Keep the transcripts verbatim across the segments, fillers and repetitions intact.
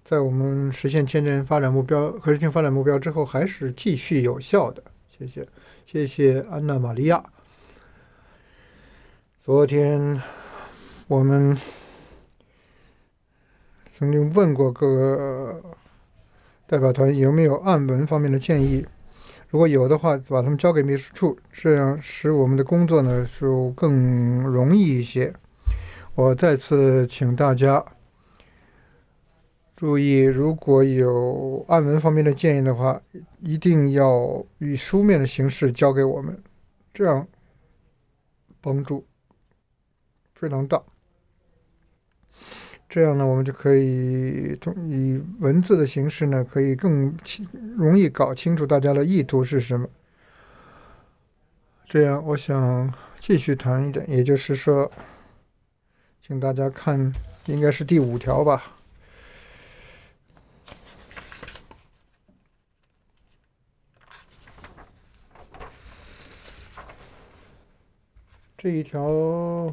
在我们实现千年发展目标、可持续发展目标之后，还是继续有效的。谢谢，谢谢安娜玛利亚。昨天我们曾经问过各个代表团有没有案文方面的建议，如果有的话，把它们交给秘书处，这样使我们的工作呢就更容易一些。我再次请大家注意，如果有案文方面的建议的话，一定要以书面的形式交给我们，这样帮助非常大。这样呢，我们就可以以文字的形式呢，可以更容易搞清楚大家的意图是什么。这样，我想继续谈一点，也就是说，请大家看，应该是第五条吧。这一条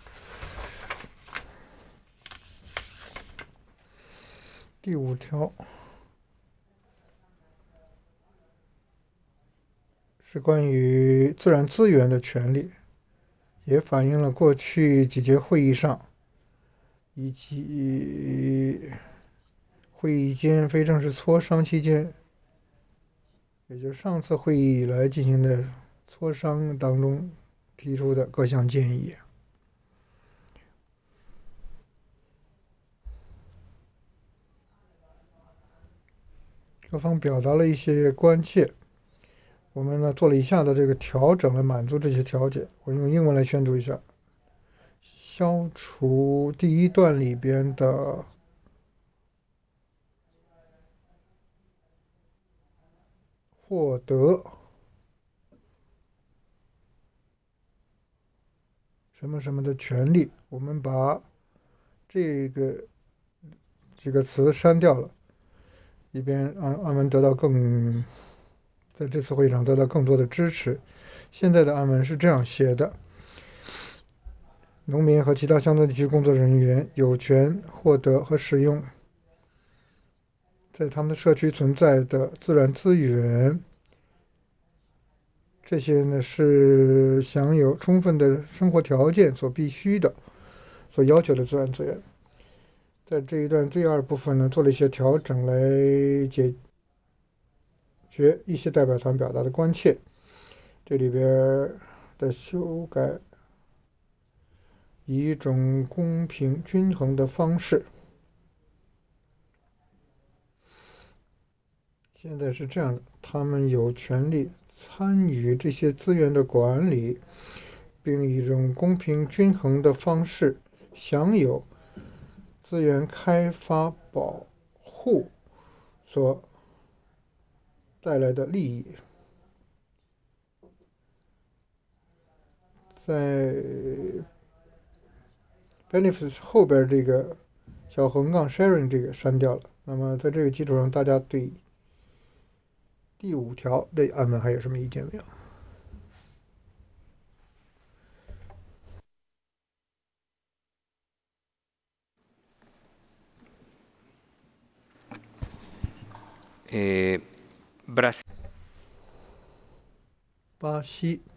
第五条是关于自然资源的权利，也反映了过去几届会议上以及会议间非正式磋商期间，也就是上次会议以来进行的磋商当中提出的各项建议。各方表达了一些关切，我们呢做了以下的这个调整来满足这些条件。我用英文来宣读一下：消除第一段里边的获得什么什么的权利，我们把这个这个词删掉了，以便让安文得到更在这次会议上得到更多的支持。现在的案文是这样写的：农民和其他相关地区工作人员有权获得和使用在他们的社区存在的自然资源，这些呢是享有充分的生活条件所必须的、所要求的自然资源。在这一段第二部分呢，做了一些调整来解决一些代表团表达的关切。这里边的修改以一种公平均衡的方式。现在是这样的，他们有权利参与这些资源的管理，并以一种公平均衡的方式享有资源开发保护所带来的利益。在 benefits 后边这个小横杠 sharing 这个删掉了。那么在这个基础上，大家对第五条的案文还有什么意见没有？ Eh, Brasil 巴西